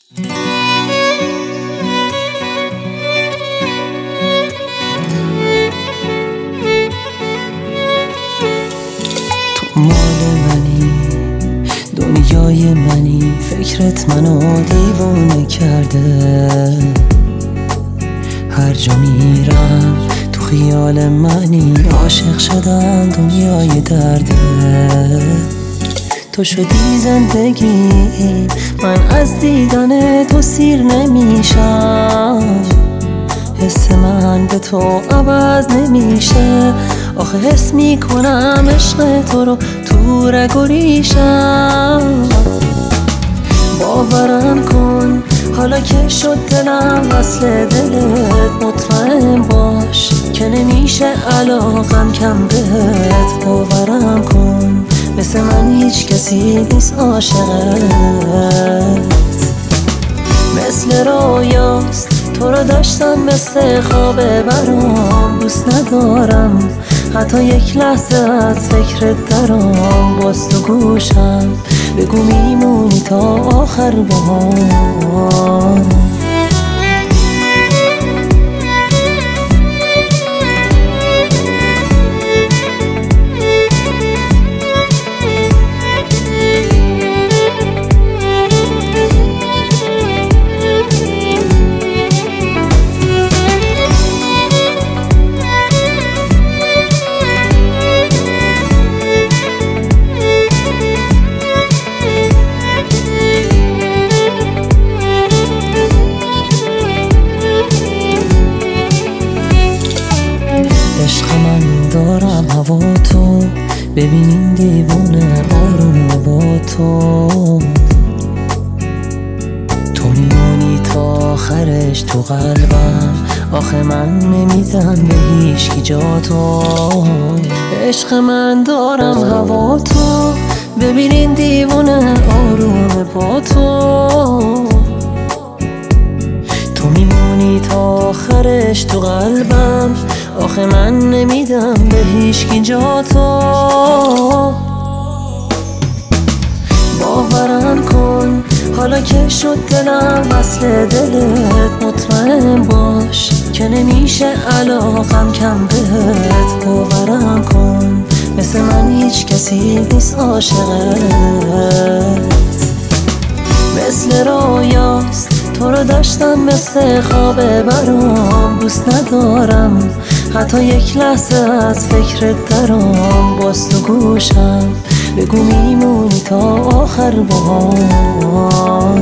تو مال منی، دنیای منی، فکرت منو دیوونه کرده. هر جا میرم تو خیال منی، عاشق شدم دنیای درده. تو شدی زندگی، من از دیدن تو سیر نمیشم. حس من به تو عوض نمیشه، آخه حس میکنم عشق تو رو تو رگ و ریشم. باورم کن حالا که شد دلم وصل دلت، مطمئن باش که نمیشه علاقم کم بهت. باورم کن مثل من هیچ کسی نیست عاشقت. مثل رویاست تو رو داشتم، مثل خواب برام دوست ندارم حتی یک لحظه از فکرت درام. باز تو گوشم بگو میمونی تا آخر بهار. عشق من دارم هوا تو، ببین این دیوونه آروم با تو. تو میمونی تا آخرش تو قلبم، آخه من نمیدم به هیچکی جا تو. عشق من دارم هوا تو، ببین این دیوونه آروم با تو. تو میمونی تا آخرش تو قلبم، آخه من نمیدم به هیچکی جا تو. باورم کن حالا که شد دلم وصل دلت، مطمئن باش که نمیشه علاقم کم بهت. باورم کن مثل من هیچ کسی نیست عاشقت. مثل رویاست تو رو داشتم، مثل خواب برام دوست ندارم حتی یک لحظه از فکرت درام. باز تو گوشم بگو میمونی تا آخر بهار.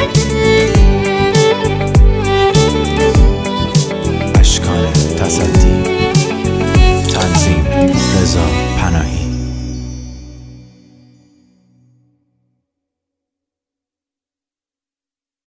اشکان تصدی